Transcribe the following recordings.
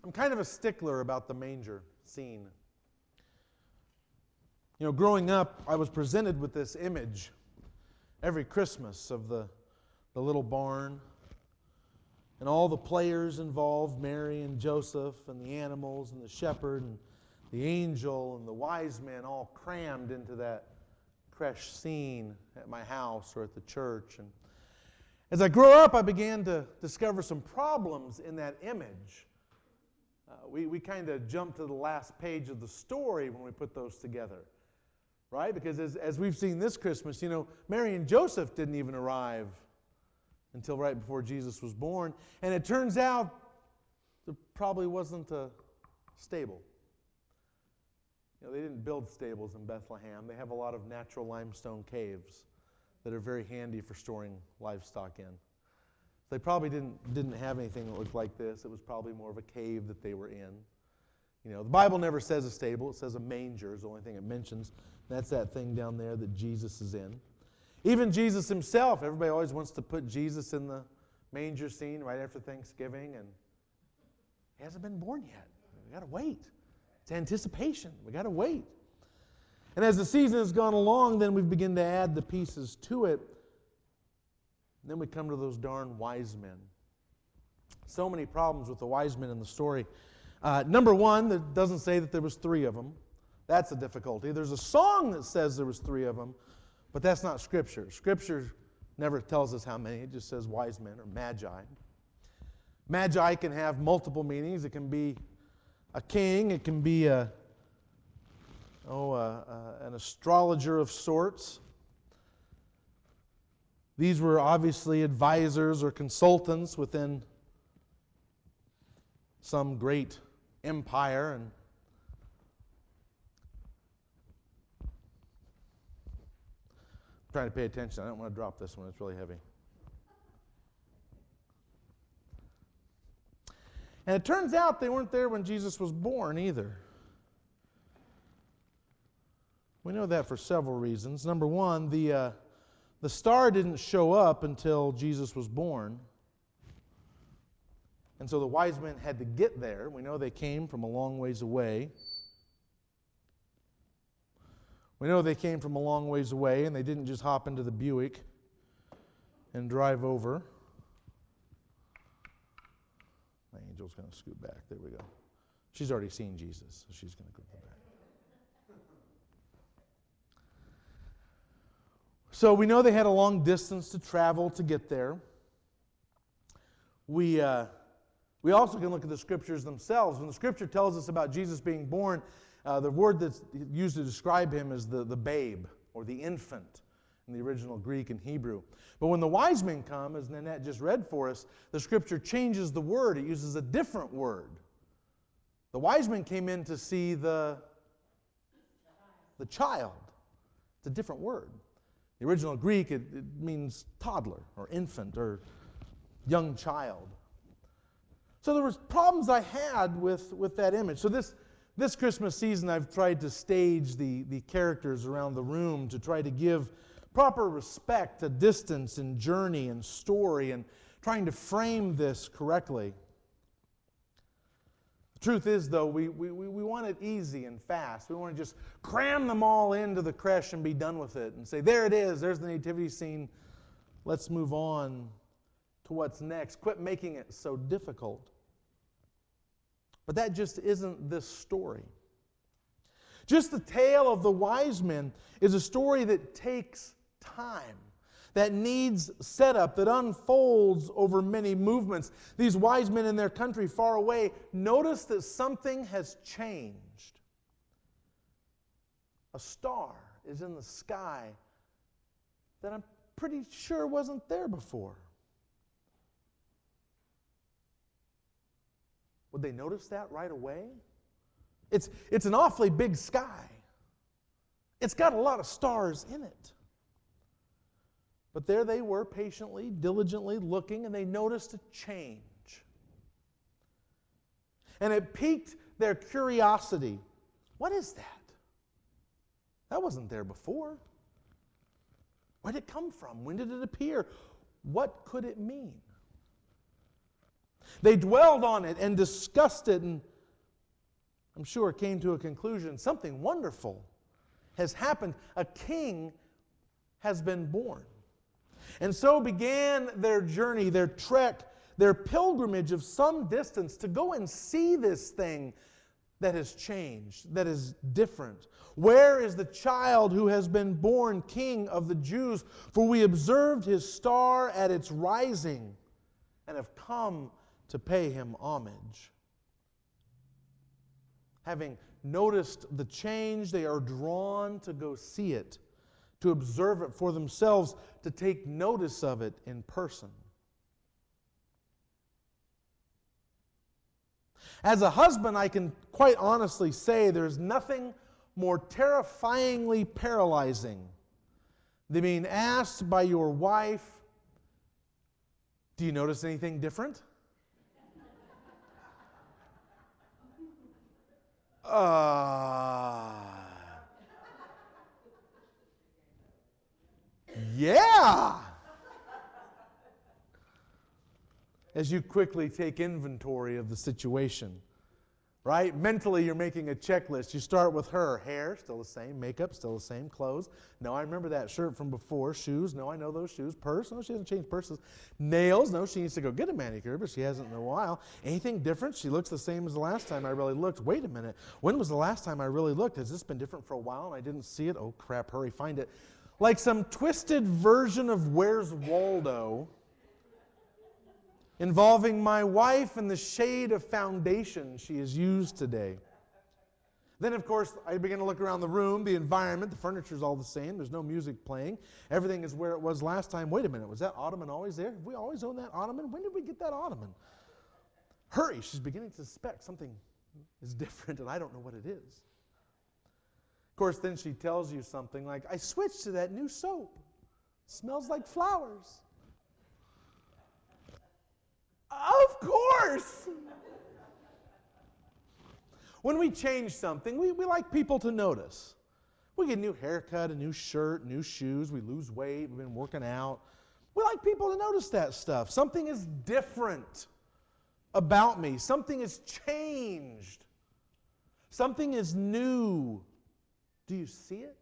I'm kind of a stickler about the manger scene. You know, growing up, I was presented with this image every Christmas of the little barn and all the players involved, Mary and Joseph and the animals and the shepherd and the angel and the wise men all crammed into that creche scene at my house or at the church. And as I grew up, I began to discover some problems in that image. We kind of jumped to the last page of the story when we put those together, right? Because as we've seen this Christmas, you know, Mary and Joseph didn't even arrive until right before Jesus was born. And it turns out there probably wasn't a stable. You know, they didn't build stables in Bethlehem. They have a lot of natural limestone caves that are very handy for storing livestock in. They probably didn't have anything that looked like this. It was probably more of a cave that they were in. You know, the Bible never says a stable. It says a manger is the only thing it mentions. That's that thing down there that Jesus is in. Even Jesus himself, everybody always wants to put Jesus in the manger scene right after Thanksgiving, and he hasn't been born yet. We've got to wait. It's anticipation. We've got to wait. And as the season has gone along, then we begin to add the pieces to it. And then we come to those darn wise men. So many problems with the wise men in the story. Number one, it doesn't say that there was 3 of them. That's a difficulty. There's a song that says there was 3 of them, but that's not Scripture. Scripture never tells us how many. It just says wise men or magi. Magi can have multiple meanings. It can be a king. It can be an astrologer of sorts. These were obviously advisors or consultants within some great empire. And I'm trying to pay attention. I don't want to drop this one. It's really heavy. And it turns out they weren't there when Jesus was born either. We know that for several reasons. Number one, the star didn't show up until Jesus was born. And so the wise men had to get there. We know they came from a long ways away. We know they came from a long ways away, and they didn't just hop into the Buick and drive over. My angel's going to scoot back. There we go. She's already seen Jesus, so she's going to go back. So we know they had a long distance to travel to get there. We also can look at the Scriptures themselves. When the Scripture tells us about Jesus being born, the word that's used to describe him is the babe or the infant in the original Greek and Hebrew. But when the wise men come, as Nanette just read for us, the Scripture changes the word. It uses a different word. The wise men came in to see the child. It's a different word. The original Greek, it means toddler or infant or young child. So there was problems I had with that image. So this Christmas season, I've tried to stage the characters around the room to try to give proper respect to distance and journey and story and trying to frame this correctly. The truth is, though, we want it easy and fast. We want to just cram them all into the creche and be done with it and say, there it is, there's the nativity scene. Let's move on to what's next. Quit making it so difficult. But that just isn't this story. Just the tale of the wise men is a story that takes time, that needs setup, that unfolds over many movements. These wise men in their country far away notice that something has changed. A star is in the sky that I'm pretty sure wasn't there before. Would they notice that right away? It's an awfully big sky. It's got a lot of stars in it. But there they were, patiently, diligently looking, and they noticed a change. And it piqued their curiosity. What is that? That wasn't there before. Where did it come from? When did it appear? What could it mean? They dwelled on it and discussed it, and I'm sure came to a conclusion. Something wonderful has happened. A king has been born. And so began their journey, their trek, their pilgrimage of some distance to go and see this thing that has changed, that is different. Where is the child who has been born King of the Jews? For we observed his star at its rising and have come to pay him homage. Having noticed the change, they are drawn to go see it, to observe it for themselves, to take notice of it in person. As a husband, I can quite honestly say there's nothing more terrifyingly paralyzing than being asked by your wife, "Do you notice anything different?" Yeah! As you quickly take inventory of the situation, right? Mentally, you're making a checklist. You start with her. Hair, still the same. Makeup, still the same. Clothes. No, I remember that shirt from before. Shoes. No, I know those shoes. Purse. No, she hasn't changed purses. Nails. No, she needs to go get a manicure, but she hasn't in a while. Anything different? She looks the same as the last time I really looked. Wait a minute. When was the last time I really looked? Has this been different for a while and I didn't see it? Oh, crap. Hurry, find it. Like some twisted version of Where's Waldo, involving my wife and the shade of foundation she has used today. Then, of course, I begin to look around the room, the environment, the furniture's all the same. There's no music playing. Everything is where it was last time. Wait a minute, was that ottoman always there? Have we always owned that ottoman? When did we get that ottoman? Hurry, she's beginning to suspect something is different and I don't know what it is. Of course, then she tells you something like, "I switched to that new soap. Smells like flowers." Of course! When we change something, we like people to notice. We get a new haircut, a new shirt, new shoes, we lose weight, we've been working out. We like people to notice that stuff. Something is different about me. Something has changed. Something is new. Do you see it?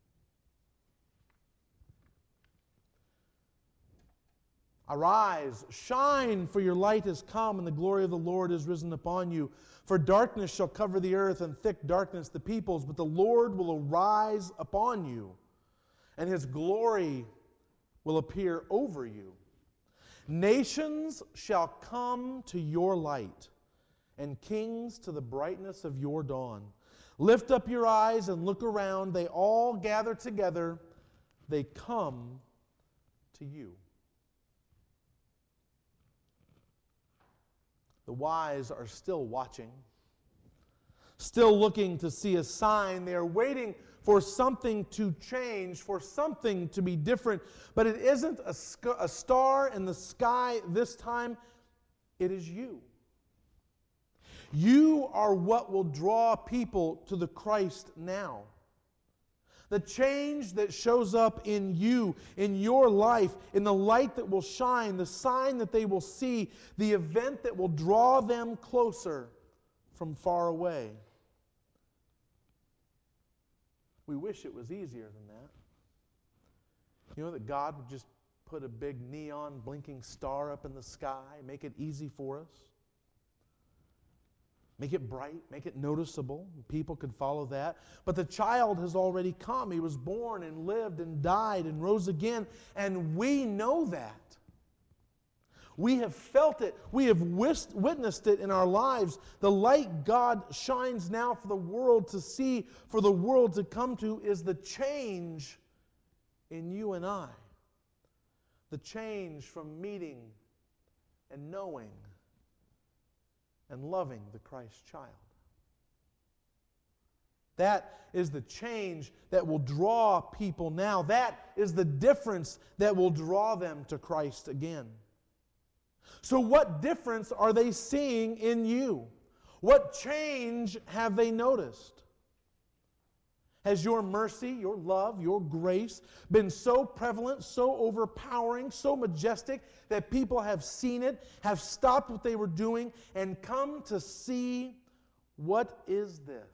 Arise, shine, for your light has come, and the glory of the Lord is risen upon you. For darkness shall cover the earth, and thick darkness the peoples, but the Lord will arise upon you, and His glory will appear over you. Nations shall come to your light, and kings to the brightness of your dawn. Lift up your eyes and look around. They all gather together. They come to you. The wise are still watching, still looking to see a sign. They are waiting for something to change, for something to be different. But it isn't a star in the sky this time. It is you. You are what will draw people to the Christ now. The change that shows up in you, in your life, in the light that will shine, the sign that they will see, the event that will draw them closer from far away. We wish it was easier than that. You know that God would just put a big neon blinking star up in the sky, make it easy for us. Make it bright, make it noticeable. People could follow that. But the child has already come. He was born and lived and died and rose again. And we know that. We have felt it. We have witnessed it in our lives. The light God shines now for the world to see, for the world to come to, is the change in you and I. The change from meeting and knowing and loving the Christ child. That is the change that will draw people now. That is the difference that will draw them to Christ again. So what difference are they seeing in you? What change have they noticed? Has your mercy, your love, your grace been so prevalent, so overpowering, so majestic that people have seen it, have stopped what they were doing, and come to see, what is this?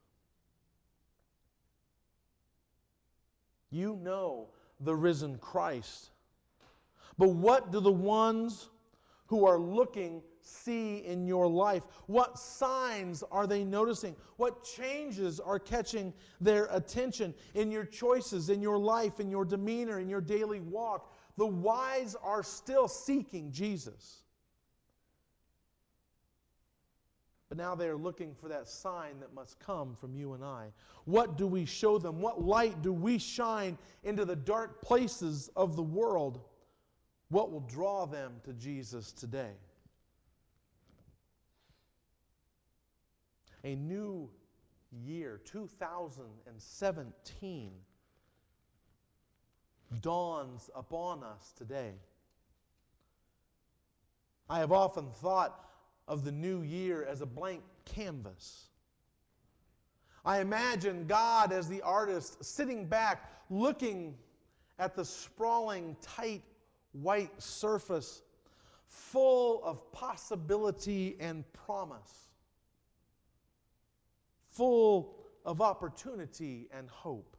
You know the risen Christ. But what do the ones who are looking see in your life? What signs are they noticing? What changes are catching their attention in your choices, in your life, in your demeanor, in your daily walk? The wise are still seeking Jesus. But now they are looking for that sign that must come from you and I. What do we show them? What light do we shine into the dark places of the world? What will draw them to Jesus today? A new year, 2017, dawns upon us today. I have often thought of the new year as a blank canvas. I imagine God as the artist sitting back, looking at the sprawling, tight, white surface, full of possibility and promise, full of opportunity and hope.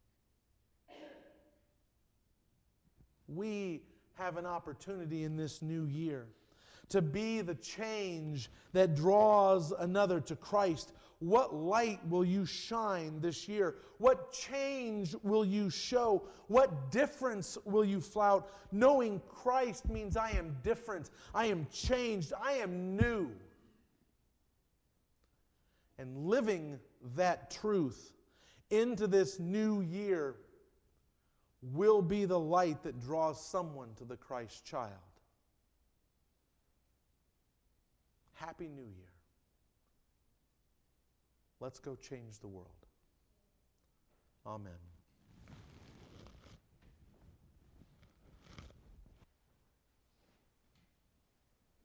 We have an opportunity in this new year to be the change that draws another to Christ. What light will you shine this year? What change will you show? What difference will you flout? Knowing Christ means I am different, I am changed, I am new. And living that truth into this new year will be the light that draws someone to the Christ child. Happy New Year. Let's go change the world. Amen.